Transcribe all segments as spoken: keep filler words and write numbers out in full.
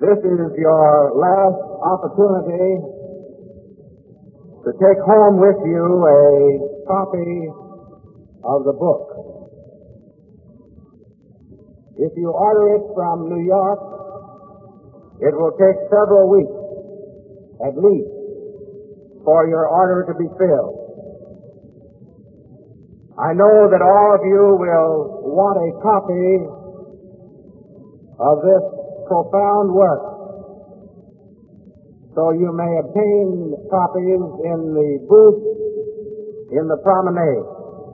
This is your last opportunity to take home with you a copy of the book. If you order it from New York, it will take several weeks, at least, for your order to be filled. I know that all of you will want a copy of this profound work, so you may obtain copies in the booth in the promenade.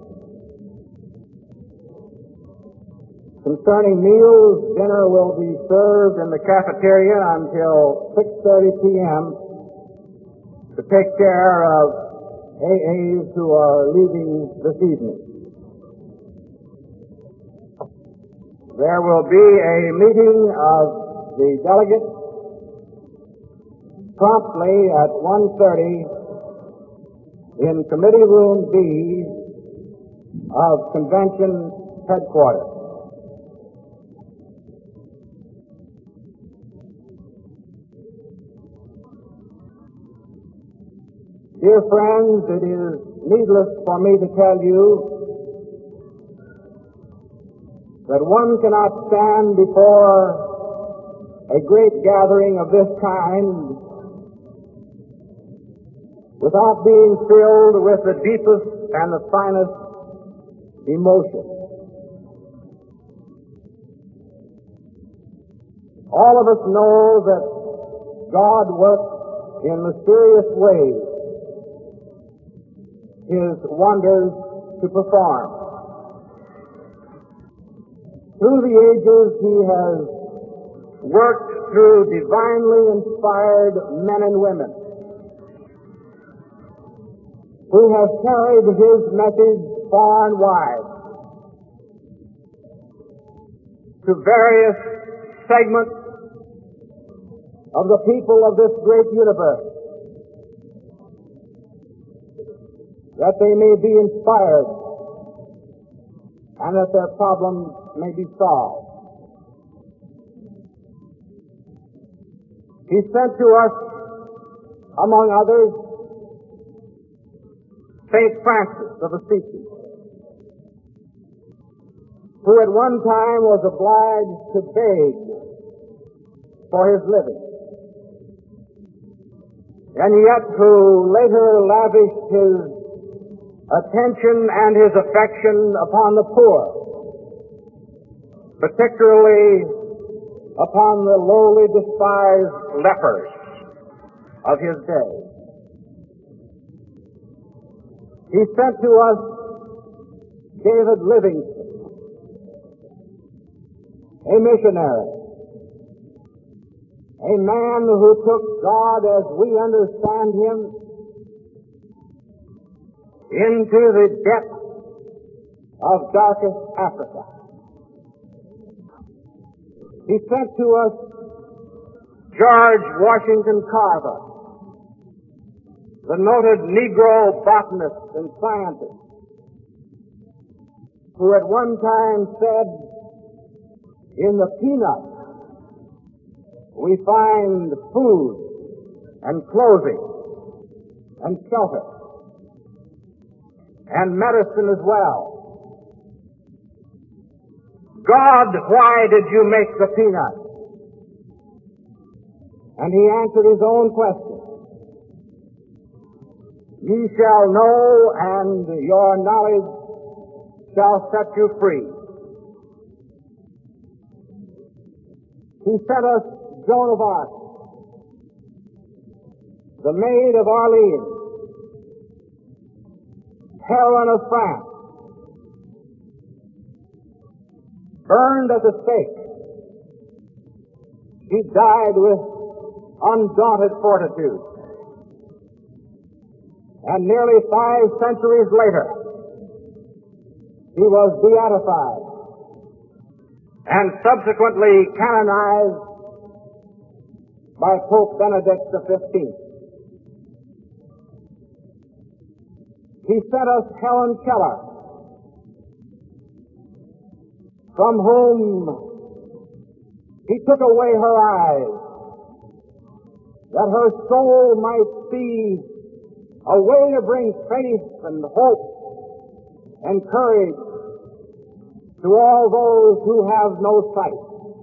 Concerning meals, dinner will be served in the cafeteria until six thirty p.m. to take care of A As who are leaving this evening. There will be a meeting of the delegates promptly at one thirty in Committee Room B of Convention Headquarters. Dear friends, it is needless for me to tell you that one cannot stand before a great gathering of this kind without being filled with the deepest and the finest emotion. All of us know that God works in mysterious ways His wonders to perform. Through the ages, He has worked through divinely inspired men and women who have carried His message far and wide to various segments of the people of this great universe, that they may be inspired and that their problems may be solved. He sent to us, among others, Saint Francis of Assisi, who at one time was obliged to beg for his living, and yet who later lavished his attention and his affection upon the poor, particularly upon the lowly despised lepers of his day. He sent to us David Livingstone, a missionary, a man who took God as we understand Him into the depths of darkest Africa. He sent to us George Washington Carver, the noted Negro botanist and scientist, who at one time said, "In the peanut we find food and clothing and shelter, and medicine as well. God, why did you make the peanut?" And he answered his own question. "Ye shall know, and your knowledge shall set you free." He sent us Joan of Arc, the Maid of Orleans, Heroine of France, burned at the stake. She died with undaunted fortitude. And nearly five centuries later, he was beatified and subsequently canonized by Pope Benedict the fifteenth. He sent us Helen Keller, from whom he took away her eyes that her soul might see a way to bring faith and hope and courage to all those who have no sight.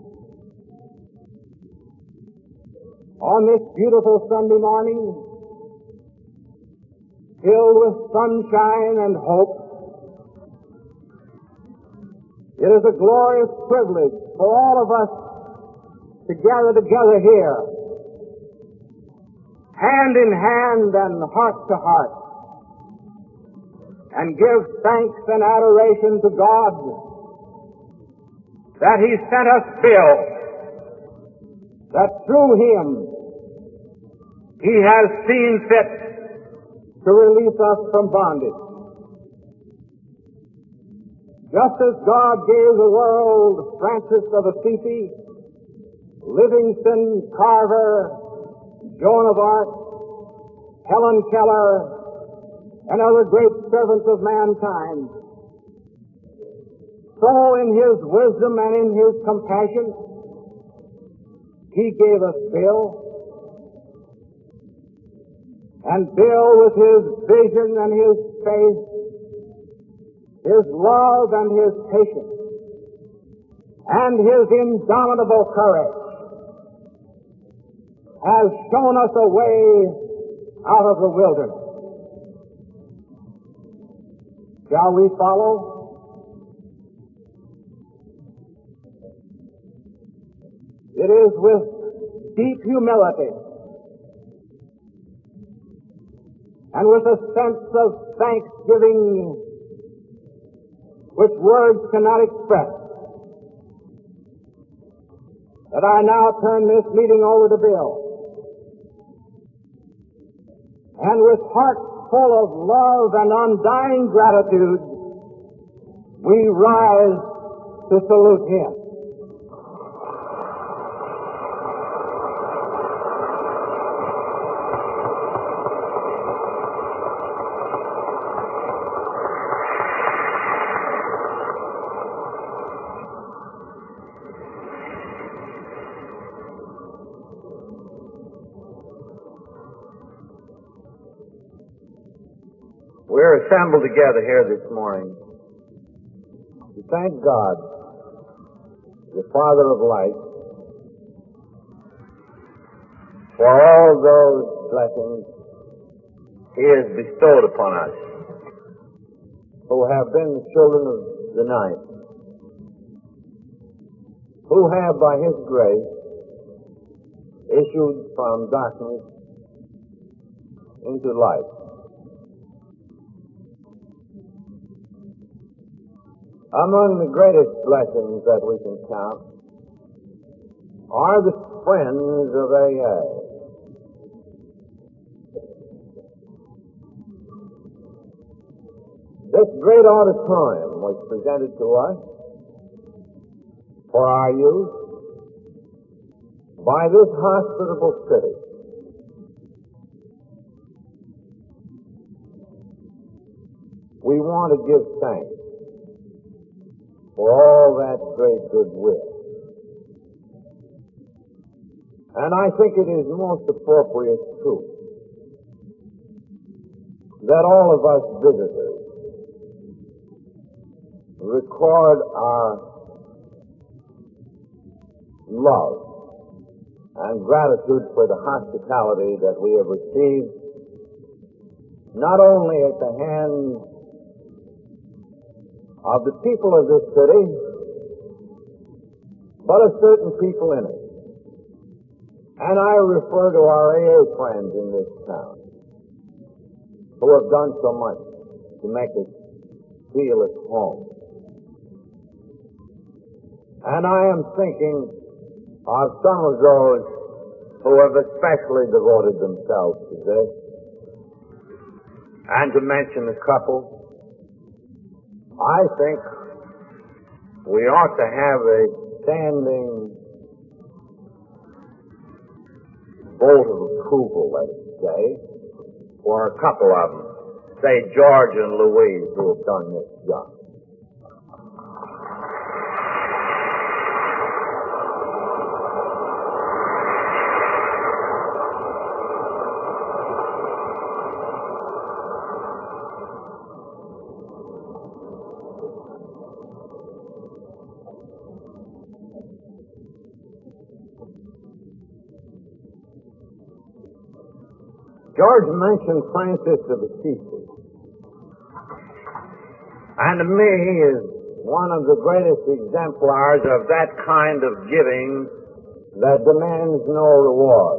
On this beautiful Sunday morning, filled with sunshine and hope, it is a glorious privilege for all of us to gather together here, hand in hand and heart to heart, and give thanks and adoration to God that He sent us Bill, that through him He has seen fit to release us from bondage. Just as God gave the world Francis of Assisi, Livingston, Carver, Joan of Arc, Helen Keller, and other great servants of mankind, so in His wisdom and in His compassion, He gave us Bill. And Bill, with his vision and his faith, his love and his patience, and his indomitable courage, has shown us a way out of the wilderness. Shall we follow? It is with deep humility and with a sense of thanksgiving which words cannot express that I now turn this meeting over to Bill. And with hearts full of love and undying gratitude, we rise to salute him. We're assembled together here this morning to thank God, the Father of light, for all those blessings He has bestowed upon us who have been the children of the night, who have by His grace issued from darkness into light. Among the greatest blessings that we can count are the friends of A A. This great auditorium was presented to us for our use by this hospitable city. We want to give thanks for all that great goodwill. And I think it is most appropriate, too, that all of us visitors record our love and gratitude for the hospitality that we have received, not only at the hands of the people of this city, but of certain people in it. And I refer to our A A friends in this town who have done so much to make us feel at home. And I am thinking of some of those who have especially devoted themselves to this. And to mention a couple, I think we ought to have a standing vote of approval, let us say, for a couple of them, say George and Louise, who have done this job. George mentioned Francis of Assisi. And to me, he is one of the greatest exemplars of that kind of giving that demands no reward.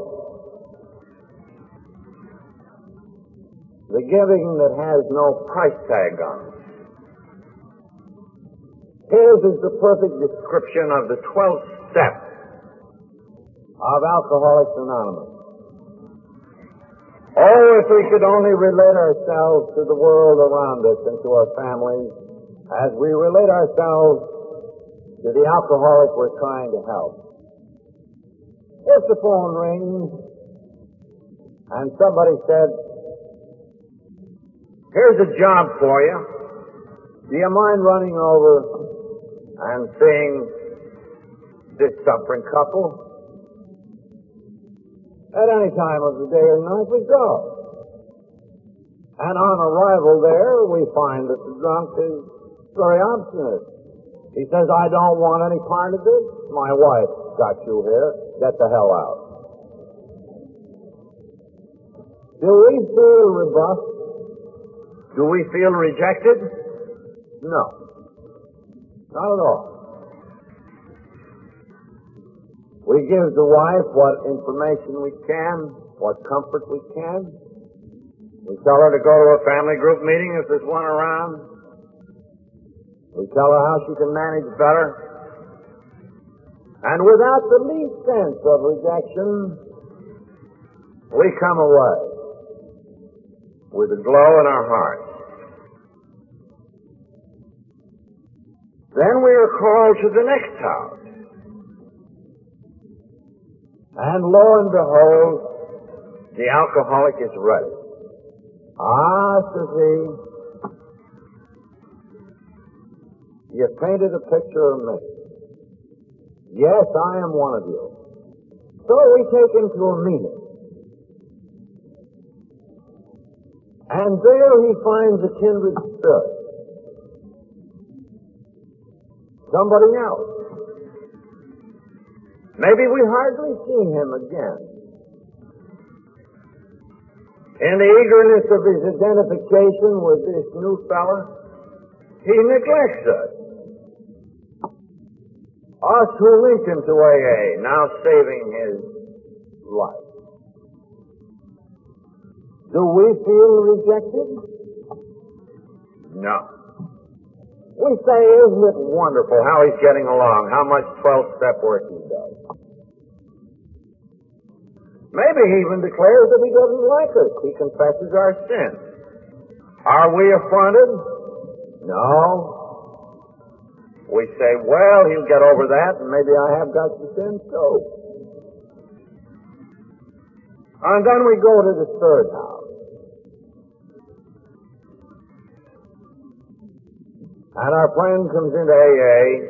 The giving that has no price tag on it. His is the perfect description of the twelfth step of Alcoholics Anonymous. Oh, if we could only relate ourselves to the world around us and to our families as we relate ourselves to the alcoholic we're trying to help. If the phone rings and somebody said, "Here's a job for you. Do you mind running over and seeing this suffering couple?" At any time of the day or night, we go. And on arrival there, we find that the drunk is very obstinate. He says, "I don't want any part of this. My wife got you here. Get the hell out." Do we feel rebuffed? Do we feel rejected? No. Not at all. We give the wife what information we can, what comfort we can. We tell her to go to a family group meeting if there's one around. We tell her how she can manage better. And without the least sense of rejection, we come away with a glow in our hearts. Then we are called to the next house. And lo and behold, the alcoholic is ready. "Ah," says he, "you painted a picture of me. Yes, I am one of you." So we take him to a meeting. And there he finds a kindred spirit. Somebody else. Maybe we hardly see him again. In the eagerness of his identification with this new fella, he neglects us. Us who linked him to A A, now saving his life. Do we feel rejected? No. We say, "Isn't it wonderful how he's getting along, how much twelve-step work he does?" Maybe he even declares that he doesn't like us. He confesses our sin. Are we affronted? No. We say, "Well, he'll get over that, and maybe I have got some sin too." And then we go to the third house. And our friend comes into A A,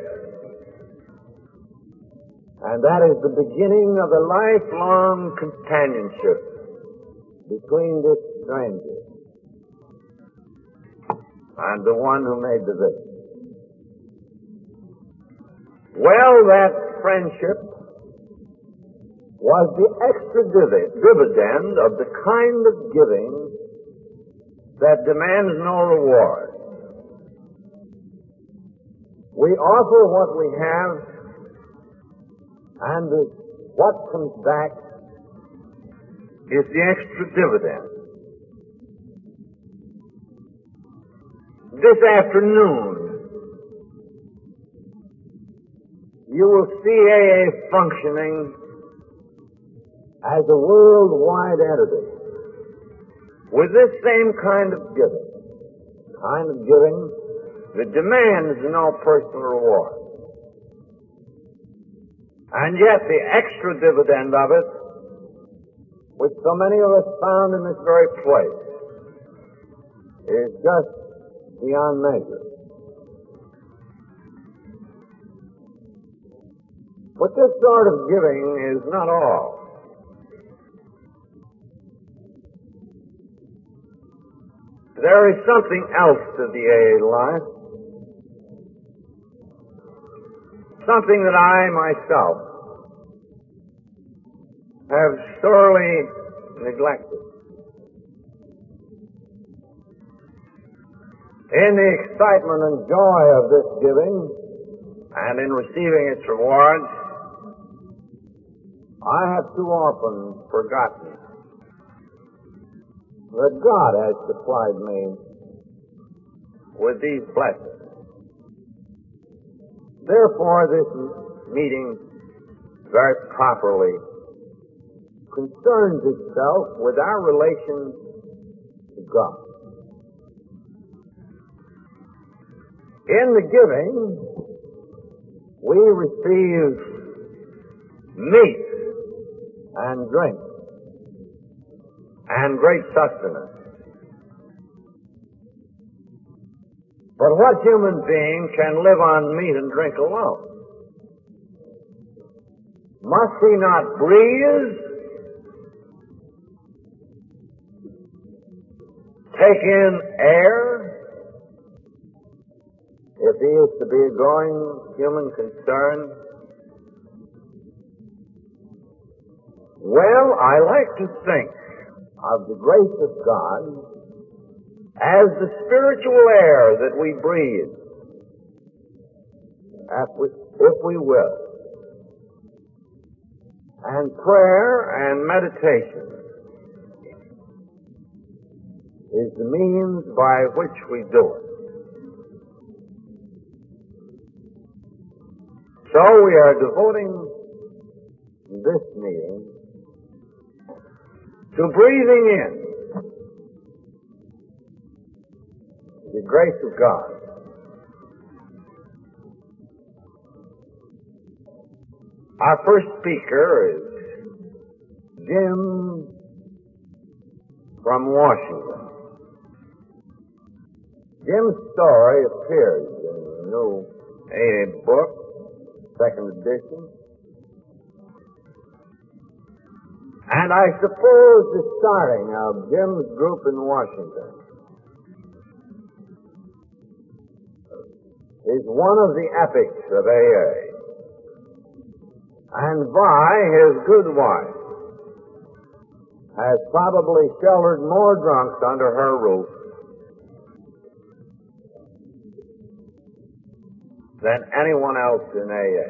and that is the beginning of a lifelong companionship between this stranger and the one who made the visit. Well, that friendship was the extra dividend of the kind of giving that demands no reward. We offer what we have, and what comes back is the extra dividend. This afternoon, you will see A A functioning as a worldwide entity with this same kind of giving, kind of giving that demands no personal reward. And yet the extra dividend of it, which so many of us found in this very place, is just beyond measure. But this sort of giving is not all. There is something else to the A A life. Something that I myself have sorely neglected. In the excitement and joy of this giving, and in receiving its rewards, I have too often forgotten that God has supplied me with these blessings. Therefore, this meeting very properly concerns itself with our relation to God. In the giving, we receive meat and drink and great sustenance. But what human being can live on meat and drink alone? Must he not breathe, take in air, if he is to be a growing human concern? Well, I like to think of the grace of God as the spiritual air that we breathe, if we, if we will. And prayer and meditation is the means by which we do it. So we are devoting this meeting to breathing in the grace of God. Our first speaker is Jim from Washington. Jim's story appears in the new A A book, second edition. And I suppose the starting of Jim's group in Washington is one of the epics of A A. And Vi, his good wife, has probably sheltered more drunks under her roof than anyone else in A A.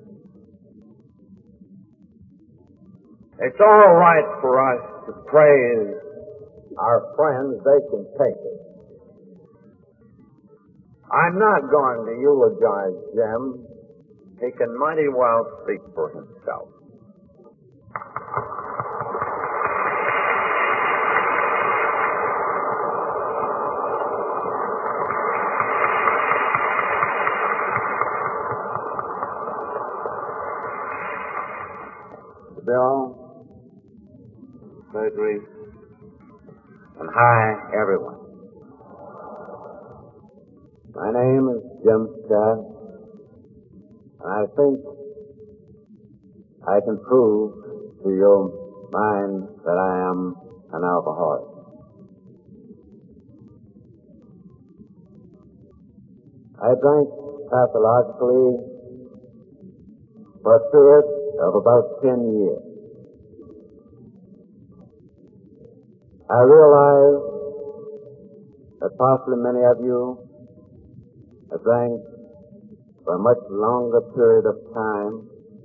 It's all right for us to praise our friends. They can take it. I'm not going to eulogize Jim. He can mighty well speak for himself. Bill, Gregory, and hi, everyone. My name is Jim Scott, and I think I can prove to your mind that I am an alcoholic. I drank pathologically for a period of about ten years. I realize that possibly many of you have drank for a much longer period of time.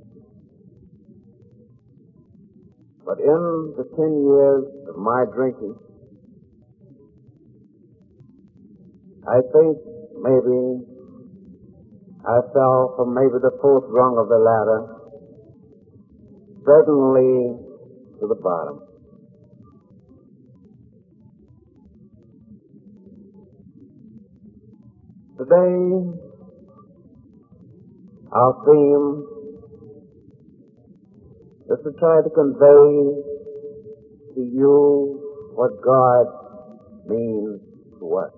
But in the ten years of my drinking, I think maybe I fell from maybe the fourth rung of the ladder, certainly to the bottom. Today, our theme is to try to convey to you what God means to us.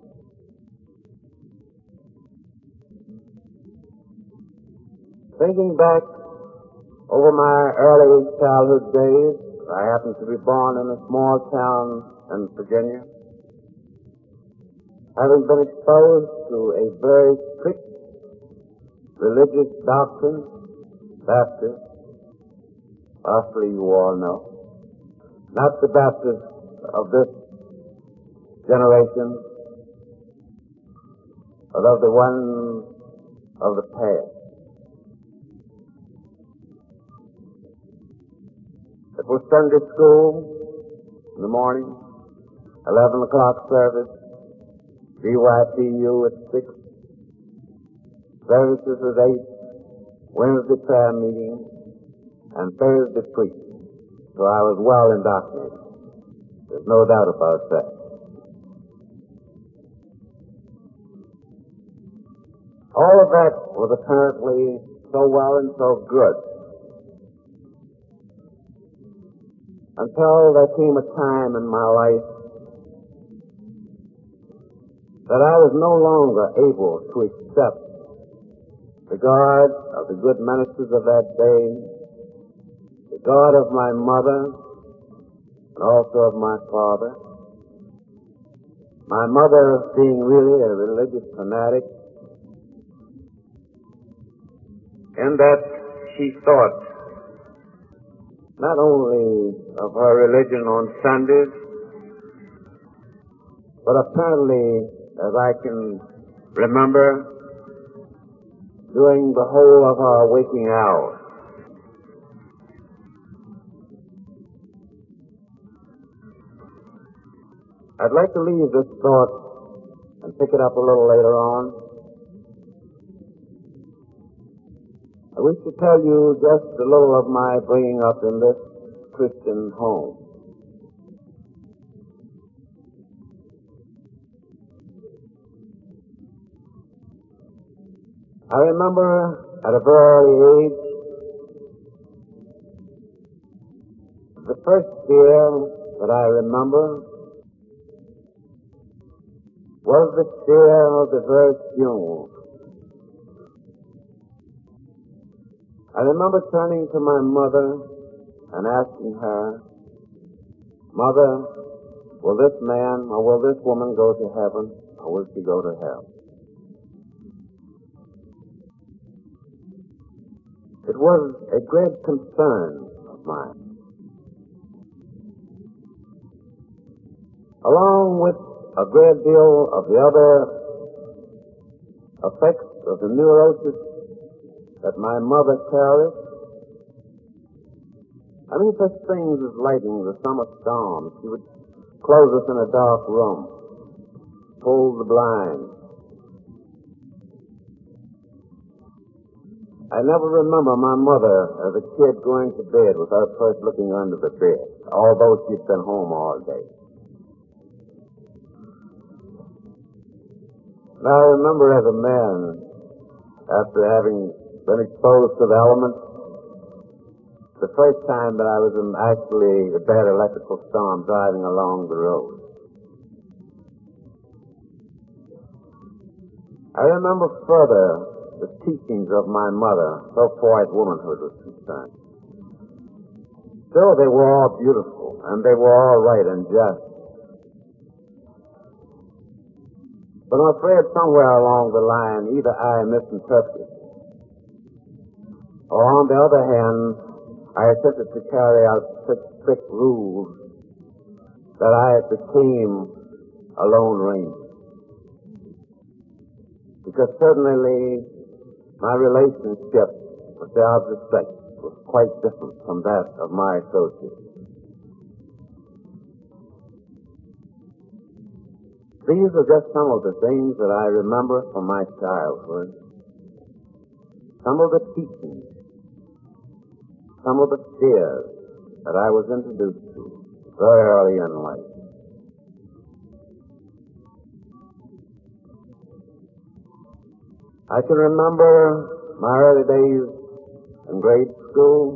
Thinking back over my early childhood days, I happened to be born in a small town in Virginia. Having been exposed to a very strict religious doctrine, Baptist, possibly you all know, not the Baptists of this generation, but of the ones of the past. It was Sunday school in the morning, eleven o'clock service, B Y P U at six, services at eight, Wednesday prayer meeting, and Thursday preaching. So I was well indoctrinated. There's no doubt about that. All of that was apparently so well and so good until there came a time in my life that I was no longer able to accept the God of the good ministers of that day, the God of my mother, and also of my father. My mother being really a religious fanatic, in that she thought not only of her religion on Sundays, but apparently, as I can remember, during the whole of our waking hours. I'd like to leave this thought and pick it up a little later on. I wish to tell you just a little of my bringing up in this Christian home. I remember at a very early age, the first fear that I remember was the fear of the virtue. I remember turning to my mother and asking her, "Mother, will this man or will this woman go to heaven or will she go to hell?" It was a great concern of mine. Along with a great deal of the other effects of the neurosis that my mother carried, I mean such things as lightning, the summer storm. She would close us in a dark room, pull the blinds. I never remember my mother as a kid going to bed without first looking under the bed, although she'd been home all day. Now I remember as a man, after having been exposed to the elements, the first time that I was in actually a bad electrical storm driving along the road. I remember further the teachings of my mother, so far as womanhood was concerned. Still, they were all beautiful, and they were all right and just. But I'm afraid somewhere along the line, either I misinterpreted, or on the other hand, I attempted to carry out such strict rules that I became a lone ranger. Because certainly my relationship with the opposite sex was quite different from that of my associates. These are just some of the things that I remember from my childhood, some of the teachings, some of the fears that I was introduced to very early in life. I can remember my early days in grade school.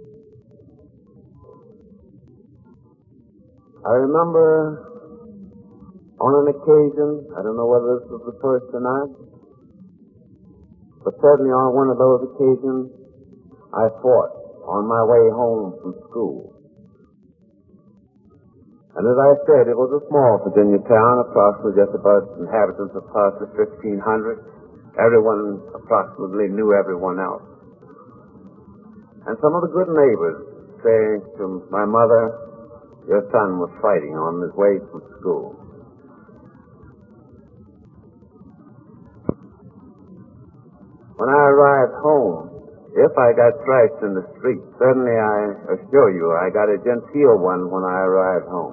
I remember on an occasion, I don't know whether this was the first or not, but certainly on one of those occasions, I fought on my way home from school. And as I said, it was a small Virginia town, approximately just about inhabitants of approximately fifteen hundred. Everyone approximately knew everyone else. And some of the good neighbors say to my mother, "Your son was fighting on his way from school." When I arrived home, if I got thrashed in the street, certainly I assure you I got a genteel one when I arrived home.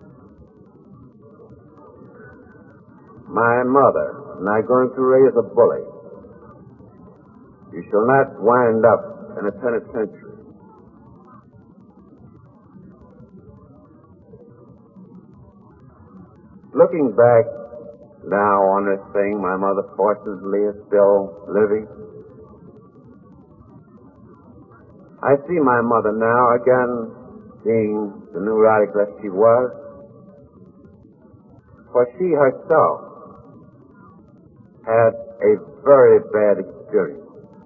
My mother, not going to raise a bully. You shall not wind up in a penitentiary. Looking back now on this thing, my mother fortunately is still living. I see my mother now again being the neurotic that she was, for she herself had a very bad experience.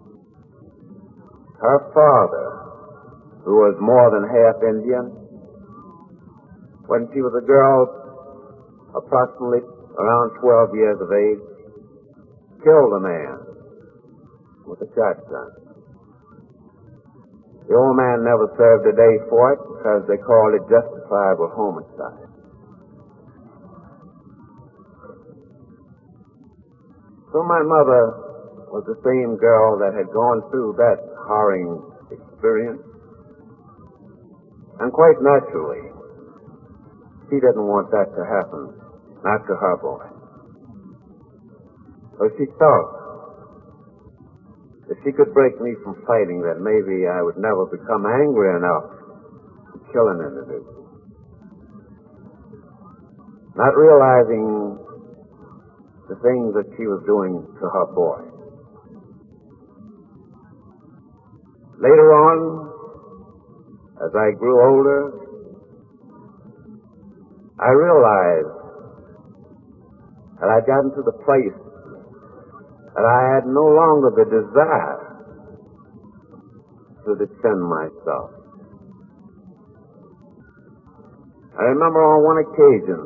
Her father, who was more than half Indian, when she was a girl approximately around twelve years of age, killed a man with a shotgun. The old man never served a day for it because they called it justifiable homicide. So my mother was the same girl that had gone through that harrowing experience. And quite naturally, she didn't want that to happen, not to her boy. So she thought if she could break me from fighting, that maybe I would never become angry enough to kill an individual. Not realizing the things that she was doing to her boy. Later on, as I grew older, I realized that I'd gotten to the place that I had no longer the desire to defend myself. I remember on one occasion,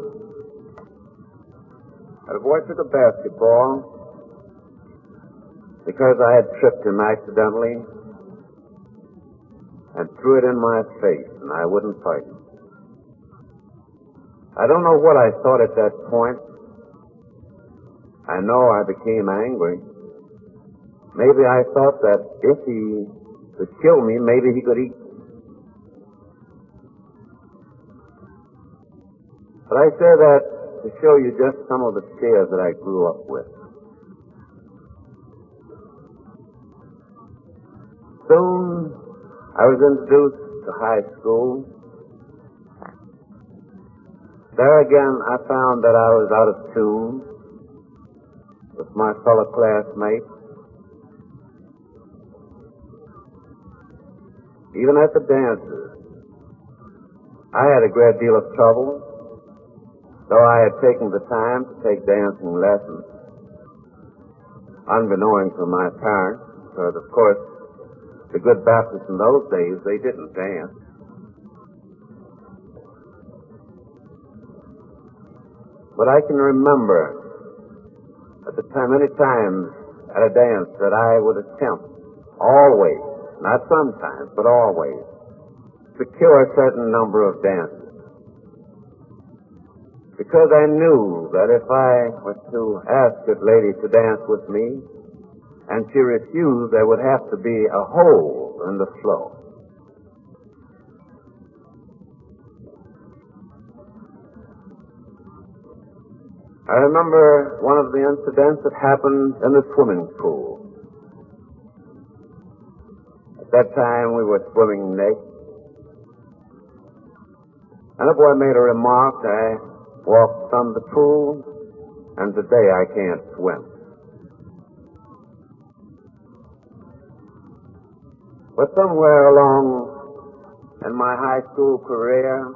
a boy took a basketball because I had tripped him accidentally and threw it in my face, and I wouldn't fight him. I don't know what I thought at that point. I know I became angry. Maybe I thought that if he could kill me, maybe he could eat me. But I say that to show you just some of the scares that I grew up with. Soon, I was introduced to high school. There again, I found that I was out of tune with my fellow classmates. Even at the dances, I had a great deal of trouble, though I had taken the time to take dancing lessons, unbeknown to my parents, because, of course, the good Baptists in those days, they didn't dance. But I can remember at the time, many times at a dance that I would attempt, always, not sometimes, but always, secure a certain number of dances. Because I knew that if I was to ask this lady to dance with me, and she refused, there would have to be a hole in the floor. I remember one of the incidents that happened in the swimming pool. At that time, we were swimming naked. And a boy made a remark. I walked from the pool, and today I can't swim. But somewhere along in my high school career,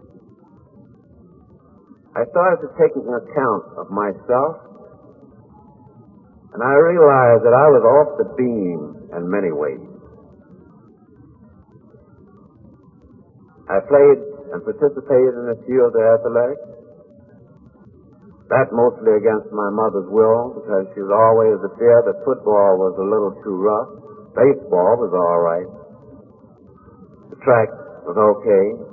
I started to take account of myself, and I realized that I was off the beam in many ways. I played and participated in a few of the athletics, that mostly against my mother's will, because she was always of the fear that football was a little too rough. Baseball was all right. The track was okay.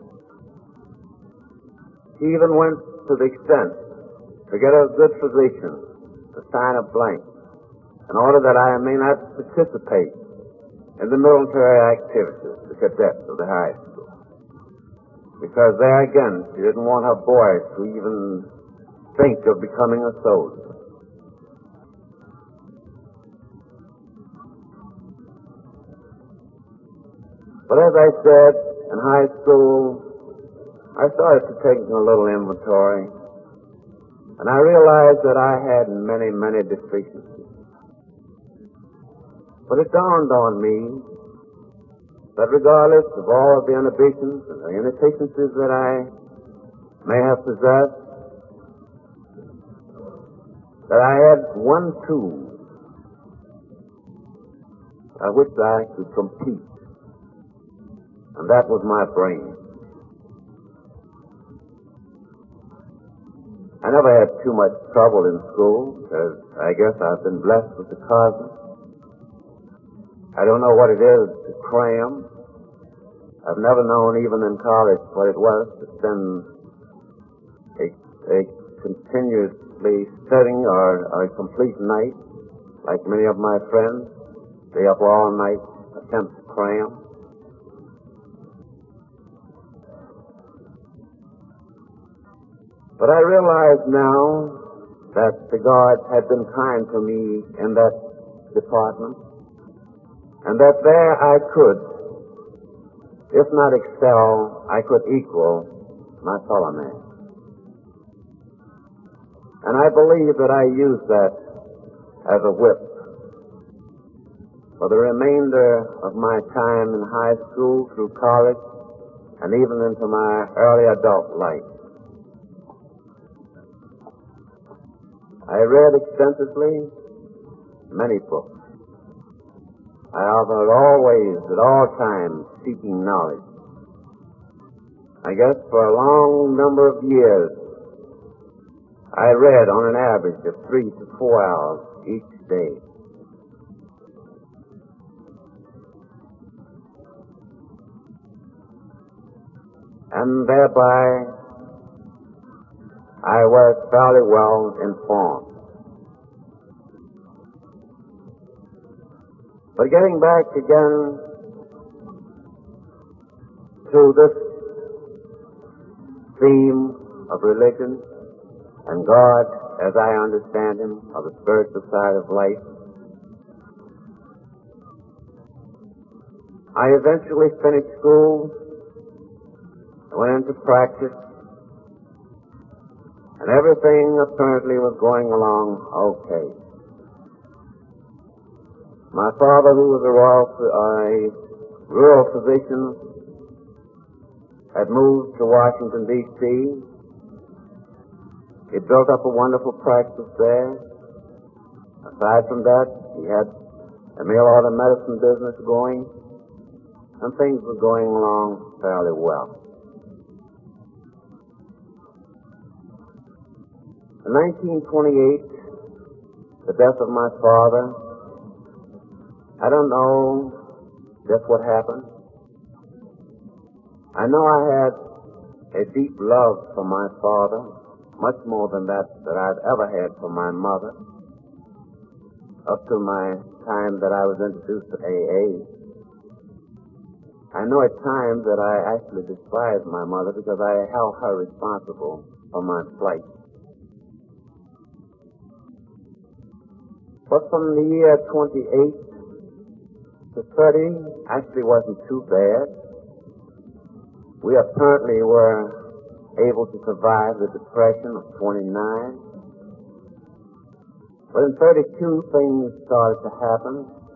He even went to the extent to get a good physician to sign a blank in order that I may not participate in the military activities, the cadets of the high school. Because there again, she didn't want her boys to even think of becoming a soldier. But as I said, in high school, I started to take a little inventory, and I realized that I had many, many deficiencies. But it dawned on me that regardless of all of the inhibitions and the inefficiencies that I may have possessed, that I had one tool by which I could compete, and that was my brain. I never had too much trouble in school, because I guess I've been blessed with the cosmos. I don't know what it is to cram. I've never known, even in college, what it was to spend a, a continuously studying or, or a complete night, like many of my friends. Stay up all night, attempt to cram. But I realize now that the gods had been kind to me in that department, and that there I could, if not excel, I could equal my fellow man. And I believe that I used that as a whip for the remainder of my time in high school, through college, and even into my early adult life. I read extensively many books. I was always, at all times, seeking knowledge. I guess for a long number of years, I read on an average of three to four hours each day. And thereby, I was fairly well informed. But getting back again to this theme of religion and God, as I understand Him, of the spiritual side of life, I eventually finished school, went into practice, and everything apparently was going along okay. My father, who was a rural, uh, rural physician, had moved to Washington, D C He built up a wonderful practice there. Aside from that, he had a mail order medicine business going, and things were going along fairly well. In nineteen twenty-eight, the death of my father, I don't know just what happened. I know I had a deep love for my father, much more than that that I've ever had for my mother, up to my time that I was introduced to A A. I know at times that I actually despised my mother because I held her responsible for my plight. But from the year twenty-eight to thirty actually wasn't too bad. We apparently were able to survive the Depression of twenty-nine. But in thirty-two, things started to happen.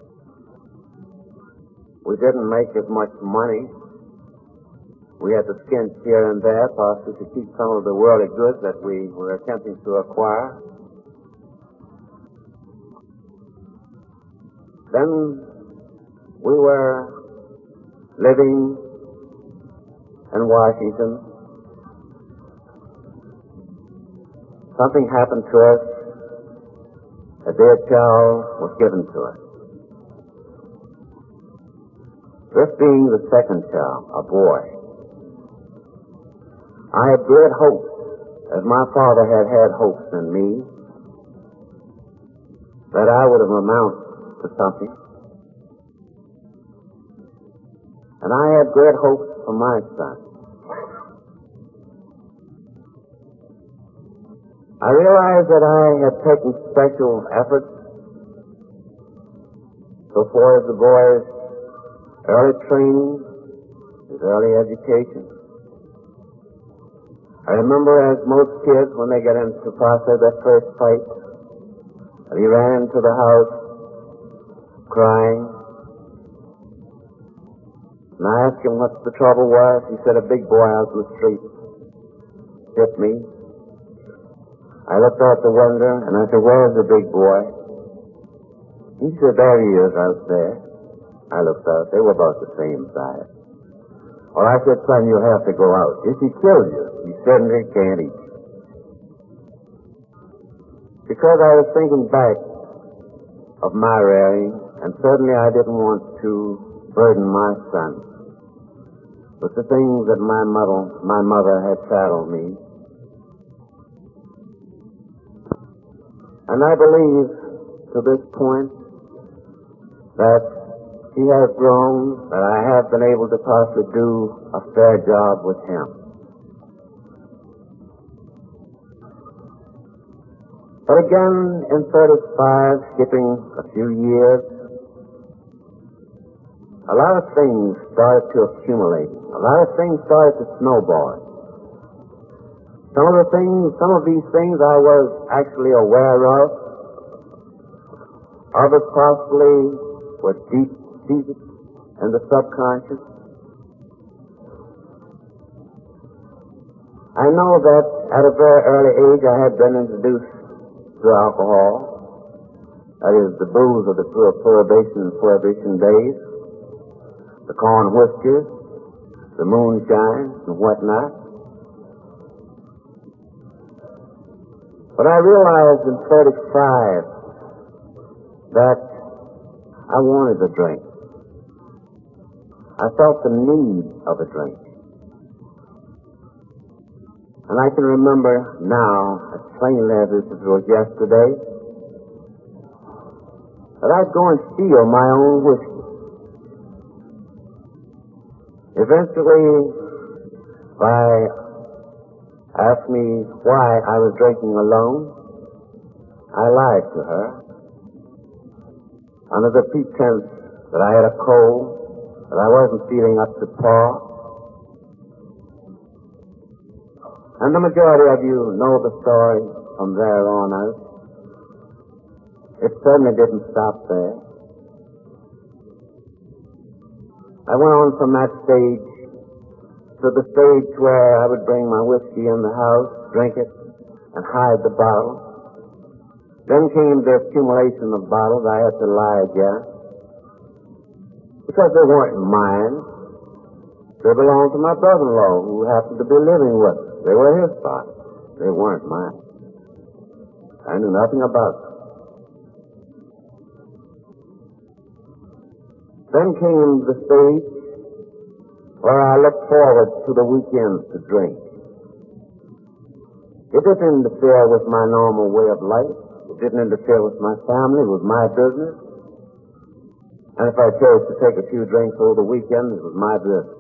We didn't make as much money. We had to skimp here and there, possibly to keep some of the worldly goods that we were attempting to acquire. Then we were living in Washington. Something happened to us. A dear child was given to us. This being the second child, a boy. I had great hopes, as my father had had hopes in me, that I would have amounted to something. And I had great hopes for my son. I realized that I had taken special efforts so far as the boy's early training, his early education. I remember, as most kids, when they get into the process of their first fight, that he ran to the house crying. And I asked him what the trouble was. He said, a big boy out in the street hit me. I looked out the window and I said, where's the big boy? He said, there he is out there. I looked out. They were about the same size. Well, I said, son, you'll have to go out. If he kills you, he certainly can't eat you. Because I was thinking back of my rearing, and certainly I didn't want to burden my son with the things that my mother, my mother had saddled me. And I believe to this point that he has grown, that I have been able to possibly do a fair job with him. But again, in thirty-five, skipping a few years, a lot of things started to accumulate. A lot of things started to snowball. Some of the things, some of these things I was actually aware of. Others possibly were deep seated in the subconscious. I know that at a very early age I had been introduced to alcohol. That is, the booze of the prohibition and prohibition days, the corn whiskey, the moonshine, and whatnot. But I realized in thirty-five that I wanted a drink. I felt the need of a drink. And I can remember now, as plainly as if it was yesterday, that I'd go and steal my own whiskey. Eventually, by asked me why I was drinking alone, I lied to her under the pretense that I had a cold, that I wasn't feeling up to par. And the majority of you know the story from there on out. It certainly didn't stop there. I went on from that stage to the stage where I would bring my whiskey in the house, drink it, and hide the bottle. Then came the accumulation of bottles. I had to lie again. Because they weren't mine. They belonged to my brother-in-law, who happened to be living with us. They were his bottles. They weren't mine. I knew nothing about them. Then came the stage where I looked forward to the weekends to drink. It didn't interfere with my normal way of life. It didn't interfere with my family, with my business. And if I chose to take a few drinks over the weekend, it was my business.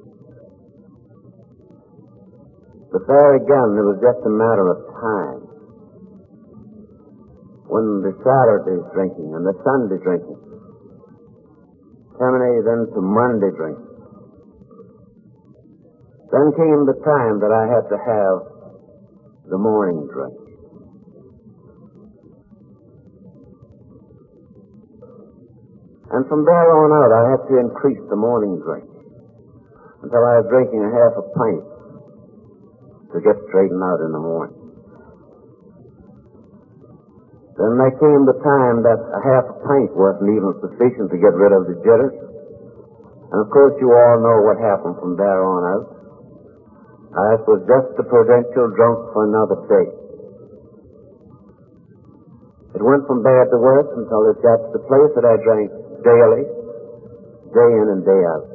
But there again, it was just a matter of time. When the Saturday drinking and the Sunday drinking terminated into Monday drinking, then came the time that I had to have the morning drink. And from there on out, I had to increase the morning drink until I was drinking a half a pint to get straightened out in the morning. Then there came the time that a half a pint wasn't even sufficient to get rid of the jitters. And of course you all know what happened from there on out. I was just the prudential drunk for another day. It went from bad to worse until it got to the place that I drank daily, day in and day out.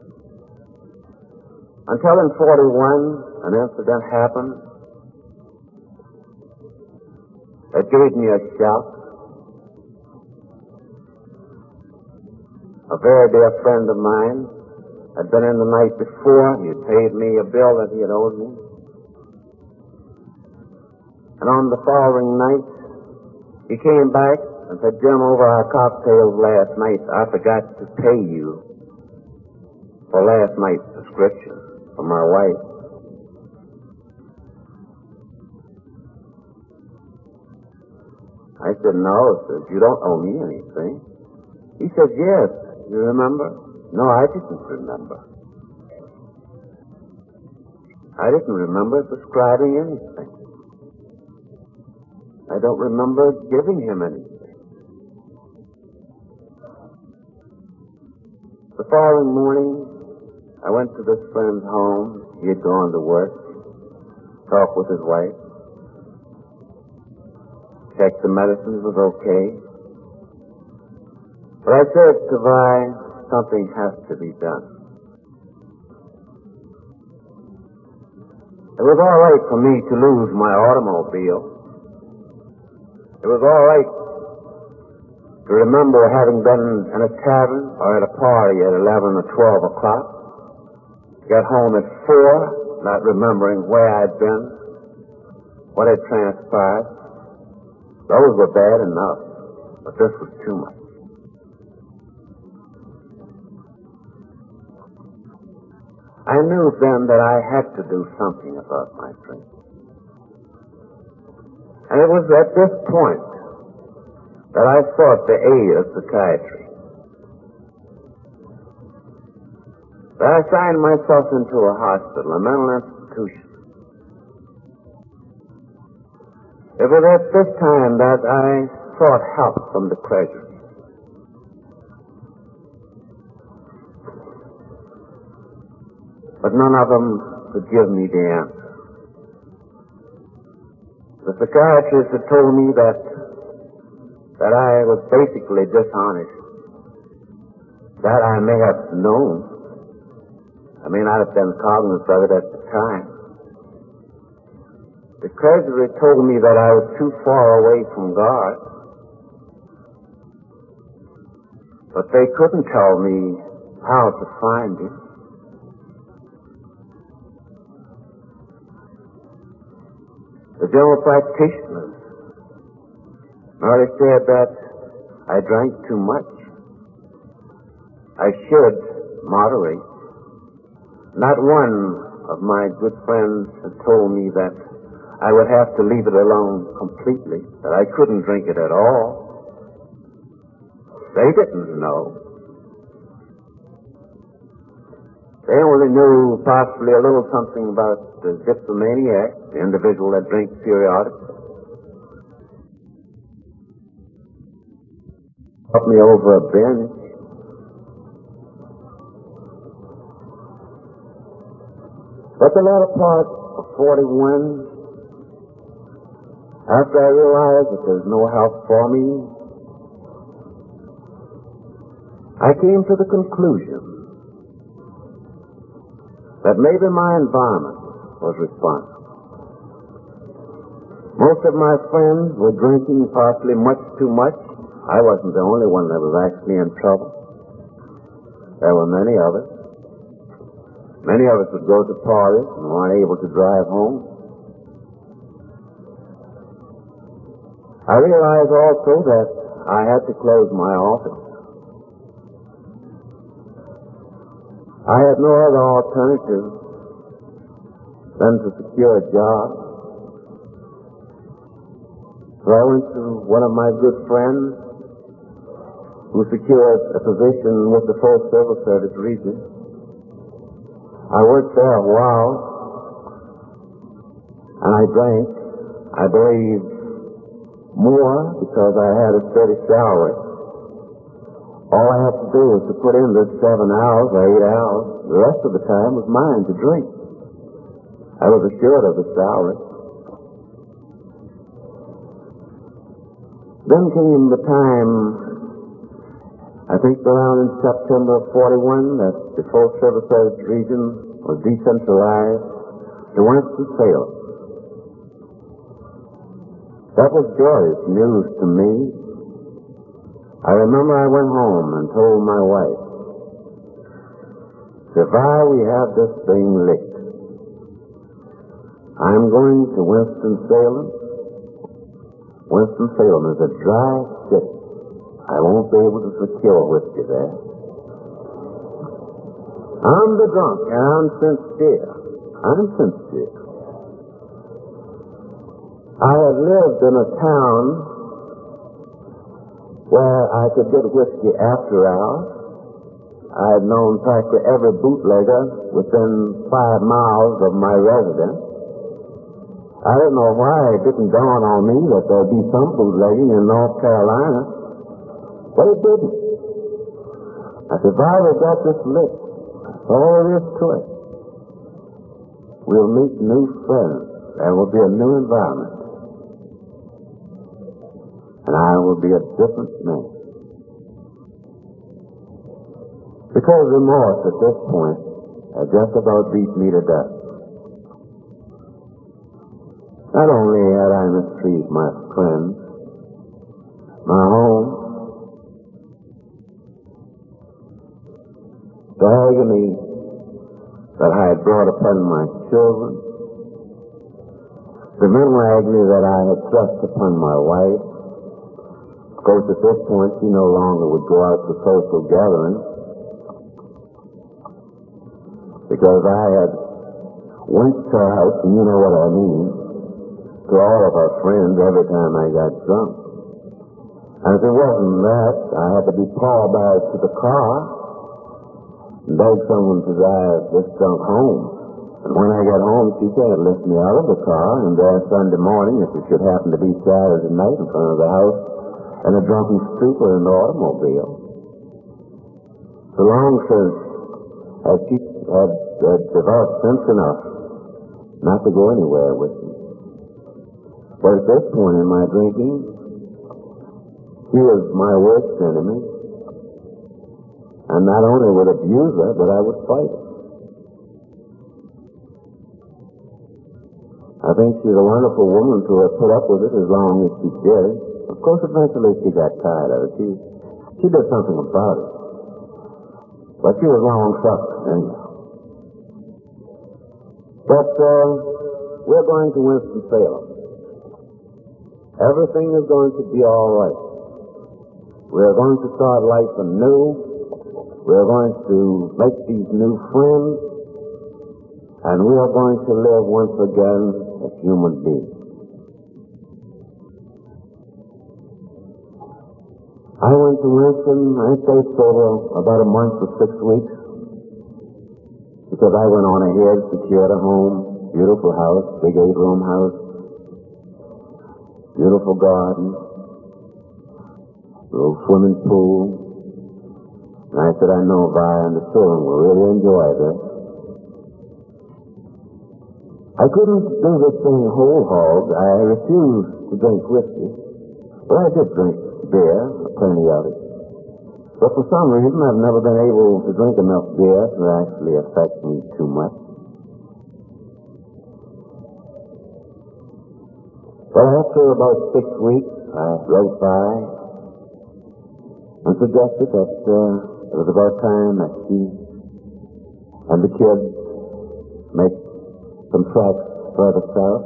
Until in forty-one, an incident happened that gave me a shock. a very dear friend of mine, had been in the night before. He had paid me a bill that he had owed me. And on the following night, he came back and said, Jim, over our cocktails last night, I forgot to pay you for last night's prescription for my wife. I said, no, sir, you don't owe me anything. He said, yes, you remember? No, I didn't remember. I didn't remember prescribing anything. I don't remember giving him anything. The following morning, I went to this friend's home. He had gone to work, talked with his wife, checked the medicines was okay. But I said to Vi, something has to be done. It was all right for me to lose my automobile. It was all right to remember having been in a tavern or at a party at eleven or twelve o'clock, get home at four, not remembering where I'd been, what had transpired. Those were bad enough, but this was too much. I knew then that I had to do something about my drinking. And it was at this point that I sought the aid of psychiatry. That I signed myself into a hospital, a mental institution. It was at this time that I sought help from the treasury. But none of them could give me the answer. The psychiatrist had told me that that I was basically dishonest. That I may have known. I may not have been cognizant of it at the time. The treasury told me that I was too far away from God. But they couldn't tell me how to find Him. The general practitioners merely said that I drank too much. I should moderate. Not one of my good friends had told me that I would have to leave it alone completely, that I couldn't drink it at all. They didn't know. They only knew possibly a little something about the dipsomaniac, the individual that drinks periodically. Up me over a bench. But the latter part of forty-one, after I realized that there's no help for me, I came to the conclusion that maybe my environment was responsible. Most of my friends were drinking possibly much too much. I wasn't the only one that was actually in trouble. There were many of us. Many of us would go to parties and weren't able to drive home. I realized also that I had to close my office. I had no other alternative than to secure a job. So I went to one of my good friends who secured a position with the full civil service region. I worked there a while, and I drank, I believe, more because I had a steady salary. All I had to do was to put in this seven hours or eight hours. The rest of the time was mine to drink. I was assured of the salary. Then came the time, I think around in September of forty-one, that the full civil service region was decentralized to Winston-Salem. That was joyous news to me. I remember I went home and told my wife, if I we have this thing licked, I'm going to Winston-Salem. Winston-Salem is a dry city. I won't be able to secure whiskey there. I'm the drunk, and I'm sincere. I'm sincere. I had lived in a town where I could get whiskey after hours. I had known practically every bootlegger within five miles of my residence. I don't know why it didn't dawn on me that there'd be some bootlegging in North Carolina, but it didn't. I said, if I ever got this licked, all there is to it, we'll meet new friends. There will be a new environment. And I will be a different man. Because remorse at this point had just about beat me to death. Not only had I mistreated my friends, my home, the agony that I had brought upon my children, the mental agony that I had thrust upon my wife. Of course, at this point, she no longer would go out to social gatherings because I had winked her out, and you know what I mean, to all of our friends every time I got drunk. And if it wasn't that, I had to be called back to the car and beg someone to drive this drunk home. And when I got home, she can't lift me out of the car, and there Sunday morning, if it should happen to be Saturday night, in front of the house, and a drunken stupor in the automobile. So long as as she had, had developed sense enough not to go anywhere with me. But at this point in my drinking, she was my worst enemy, and not only would abuse her, but I would fight her. I think she's a wonderful woman to have put up with it as long as she did. Of course, eventually she got tired of it. She, she did something about it. But she was long-suffering anyhow. But uh, we're going to Winston-Salem. Everything is going to be all right. We're going to start life anew. We're going to make these new friends. And we are going to live once again as human beings. I went to Winston. I stayed for about a month or six weeks because I went on ahead, secured a home, beautiful house, big eight-room house, beautiful garden, little swimming pool. And I said, I know Vi and the children will really enjoy this. I couldn't do this thing whole hog. I refused to drink whiskey, but I did drink beer, plenty of it. But for some reason, I've never been able to drink enough beer to actually affect me too much. But after about six weeks, I wrote by and suggested that uh, it was about time that she and the kids make some tracks further south.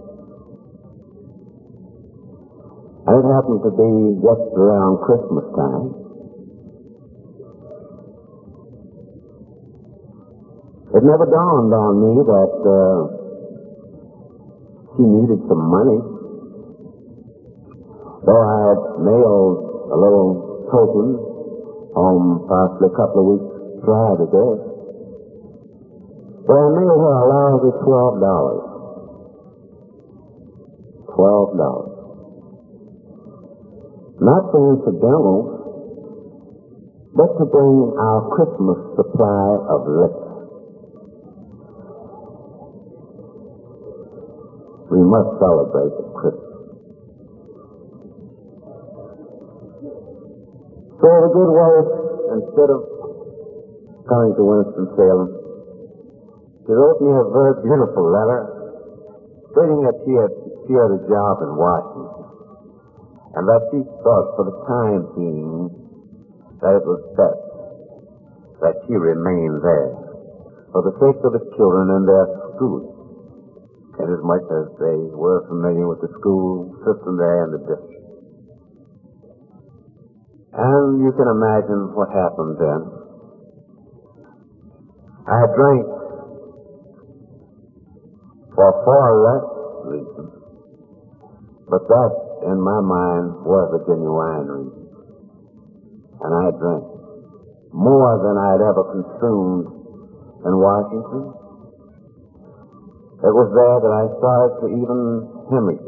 And it happened to be just around Christmas time. It never dawned on me that uh, she needed some money. Though I had mailed a little token home possibly a couple of weeks prior to this. But I mailed her a lousy twelve dollars. Twelve dollars. Not for incidentals, but to bring our Christmas supply of liquor. We must celebrate the Christmas. So the good wife, instead of coming to Winston-Salem, she wrote me a very beautiful letter stating that she had secured a job in Washington. and that she thought for the time being that it was best that she remain there for the sake of the children and their schooling, inasmuch as they were familiar with the school system there in the district. And you can imagine what happened then. I drank for far less reason, but that, in my mind, was a genuine reason. And I drank more than I had ever consumed in Washington. It was there that I started to even hemorrhage.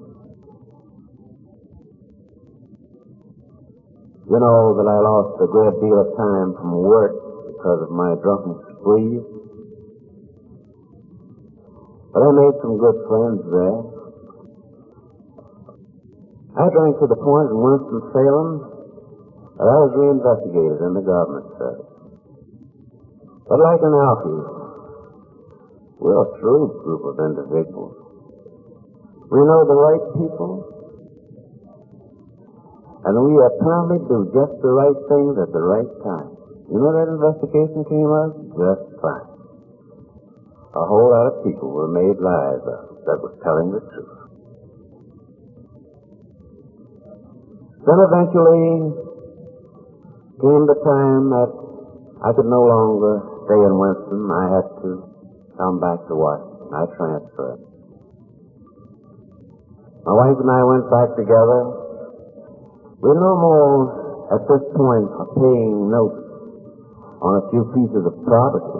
You know that I lost a great deal of time from work because of my drunken sprees. But I made some good friends there. I drank to the point in Winston-Salem that I was reinvestigated in the government service. But like an Alfie, we're a shrewd group of individuals. We know the right people, and we apparently do just the right things at the right time. You know that investigation came out? Just fine. A whole lot of people were made lies of that was telling the truth. Then eventually came the time that I could no longer stay in Winston. I had to come back to Washington. I transferred. My wife and I went back together. We're no more at this point of paying notes on a few pieces of property.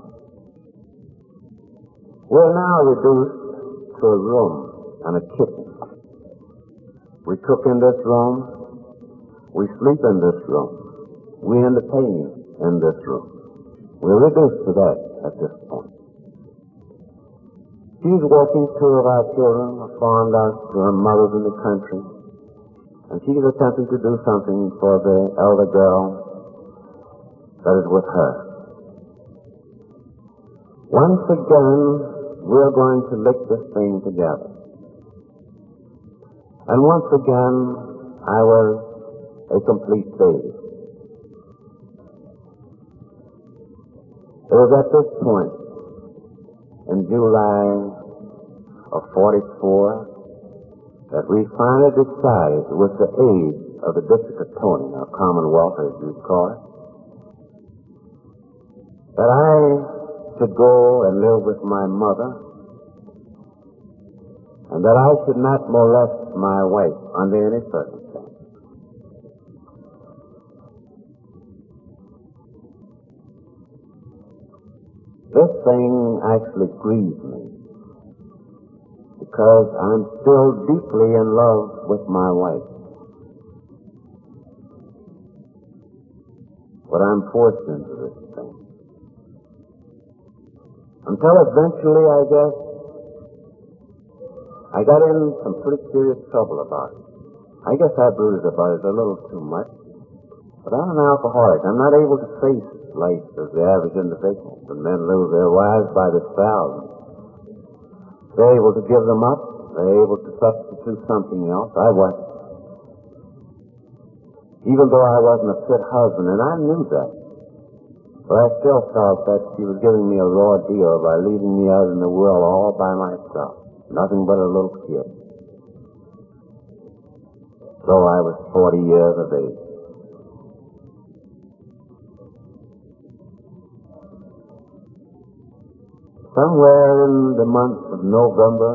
We're now reduced to a room and a kitchen. We cook in this room. We sleep in this room. We entertain in this room. We're reduced to that at this point. She's working. Two of our children are farmed out to her mothers in the country, and she's attempting to do something for the elder girl that is with her. Once again, we're going to lick this thing together. And once again, I was a complete failure. It was at this point, in July of forty-four, that we finally decided, with the aid of the district attorney, our Commonwealth, as you call it, that I should go and live with my mother, and that I should not molest my wife under any circumstances. This thing actually grieves me, because I'm still deeply in love with my wife. But I'm forced into this thing. Until eventually, I guess, I got in some pretty serious trouble about it. I guess I brooded about it a little too much. But I'm an alcoholic. I'm not able to face life as the average individual. When men lose their wives by the thousands, they're able to give them up. They're able to substitute something else. I wasn't. Even though I wasn't a fit husband, and I knew that. But I still felt that she was giving me a raw deal by leaving me out in the world all by myself. Nothing but a little kid. So I was forty years of age. Somewhere in the month of November,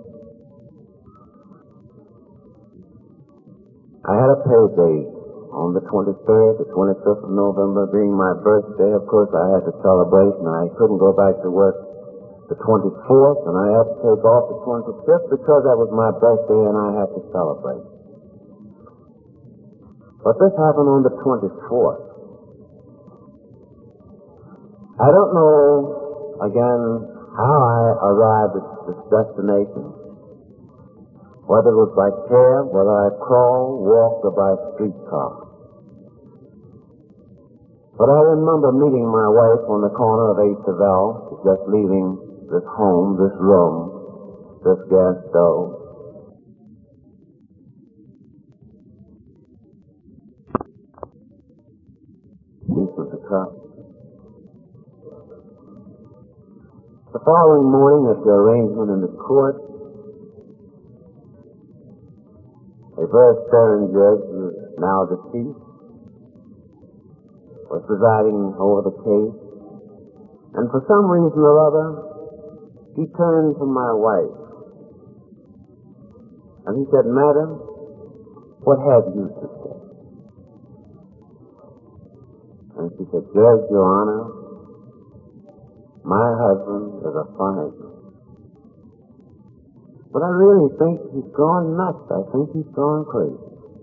I had a payday on the twenty-third, the twenty-fifth of November, being my birthday. Of course, I had to celebrate, and I couldn't go back to work the twenty-fourth, and I had to take off the twenty-fifth because that was my birthday and I had to celebrate. But this happened on the twenty-fourth. I don't know, again, how I arrived at this destination, whether it was by cab, whether I crawled, walked, or by streetcar. But I remember meeting my wife on the corner of eighth of L, just leaving this home, this room, this gas stove. Mister Cup. The following morning, at the arrangement in the court, a very stern judge, who is now deceased, was presiding over the case, and for some reason or other, he turned to my wife, and he said, "Madam, what have you to say?" And she said, "Judge, Your Honor, my husband is a fine man. But I really think he's gone nuts. I think he's gone crazy."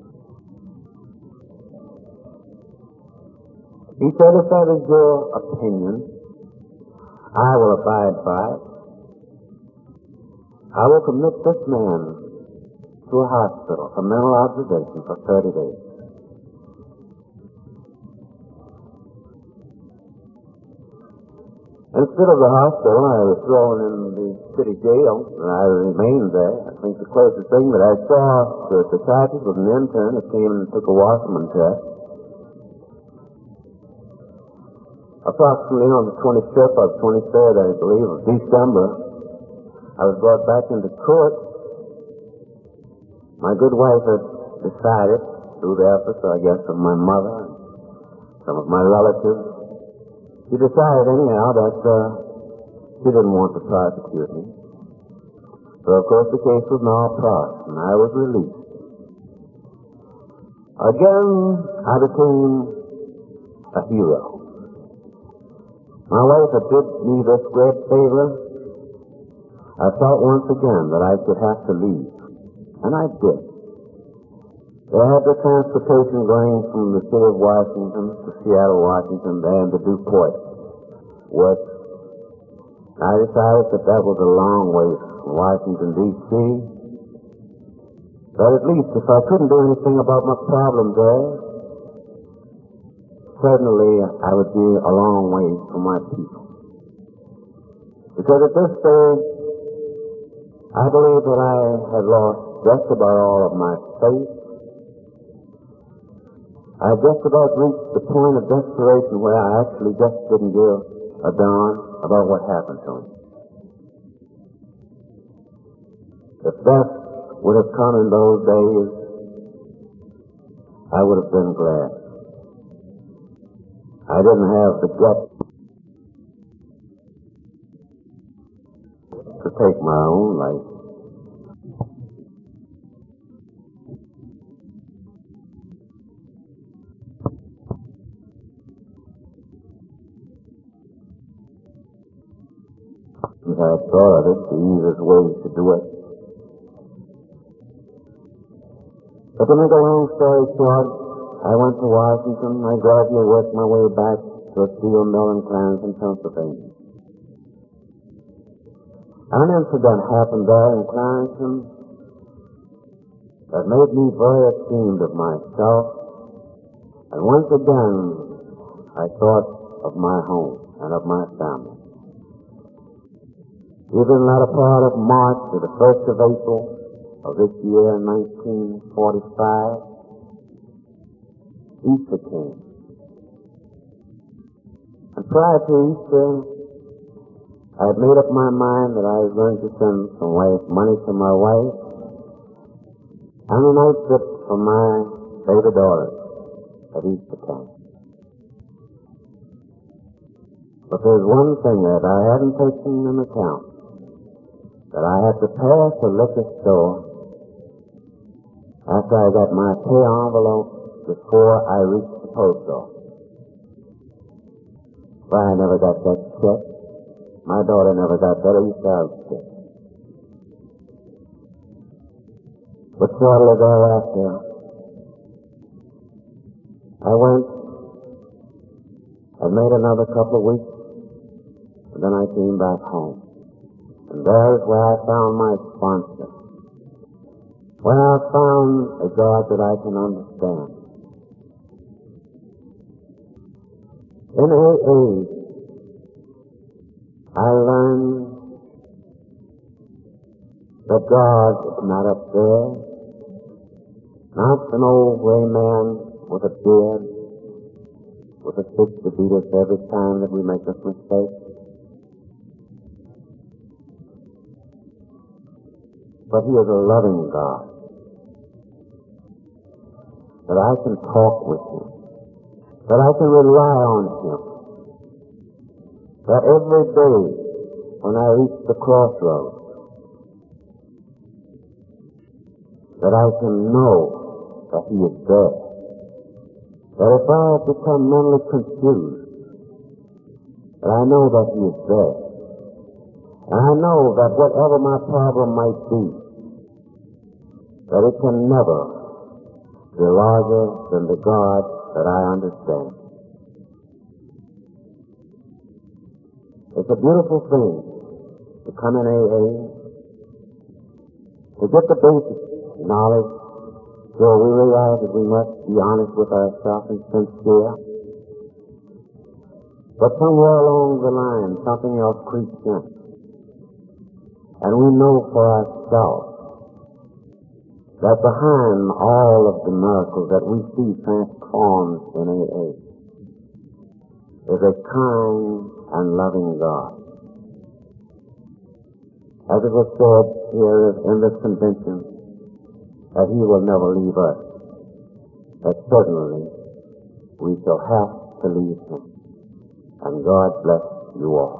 He said, "If that is your opinion, I will abide by it. I will commit this man to a hospital for mental observation for thirty days. Instead of the hospital, I was thrown in the city jail, and I remained there. I think the closest thing that I saw to a psychiatrist was an intern that came and took a Wasserman test. Approximately on the twenty-fifth or twenty-third, I believe, of December, I was brought back into court. My good wife had decided, through the efforts, I guess, of my mother and some of my relatives, she decided anyhow that uh, she didn't want to prosecute me. So, of course, the case was now passed, and I was released. Again, I became a hero. My wife had did me this great favor. I felt once again that I should have to leave, and I did. They had the transportation going from the city of Washington to Seattle, Washington, then to Duport, which I decided that that was a long way from Washington, D C But at least if I couldn't do anything about my problem there, certainly I would be a long way from my people. Because at this stage, I believe that I had lost just about all of my faith. I just about reached the point of desperation where I actually just didn't give a darn about what happened to me. If death would have come in those days, I would have been glad. I didn't have the guts to take my own life. As I thought of it, the easiest way to do it. But to make a long story short, I went to Washington. I gradually worked my way back to a steel mill in Clarendon, Pennsylvania. An incident happened there in Clarendon that made me very ashamed of myself. And once again, I thought of my home and of my family. Even in latter part of March to the first of April of this year, nineteen forty-five, Easter came. And prior to Easter, I had made up my mind that I was going to send some wife money to my wife and a night trip for my baby daughter at Easter time. But there's one thing that I hadn't taken into account, that I had to pass the liquor store after I got my pay envelope before I reached the post office. Well, I never got that check. My daughter never got that Easter check. But shortly thereafter, I went and made another couple of weeks, and then I came back home. And there's where I found my sponsor. Where I found a God that I can understand. In A A, I learned that God is not up there, not an old gray man with a beard, with a stick to beat us every time that we make a mistake. But He is a loving God, that I can talk with Him, that I can rely on Him, that every day when I reach the crossroads, that I can know that He is there. That if I have become mentally confused, that I know that He is there. And I know that whatever my problem might be, that it can never be larger than the God that I understand. It's a beautiful thing to come in A A, to get the basic knowledge, so we realize that we must be honest with ourselves and sincere. But somewhere along the line, something else creeps in. And we know for ourselves that behind all of the miracles that we see transformed in A A is a kind and loving God. As it was said here in this convention, that He will never leave us, that certainly we shall have to leave Him. And God bless you all.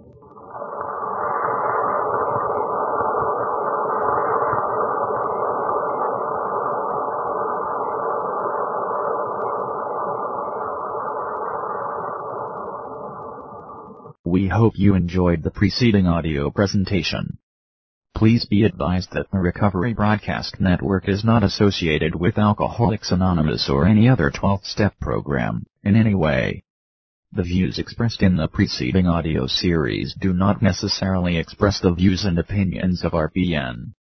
We hope you enjoyed the preceding audio presentation. Please be advised that the Recovery Broadcast Network is not associated with Alcoholics Anonymous or any other twelve-step program, in any way. The views expressed in the preceding audio series do not necessarily express the views and opinions of R P N.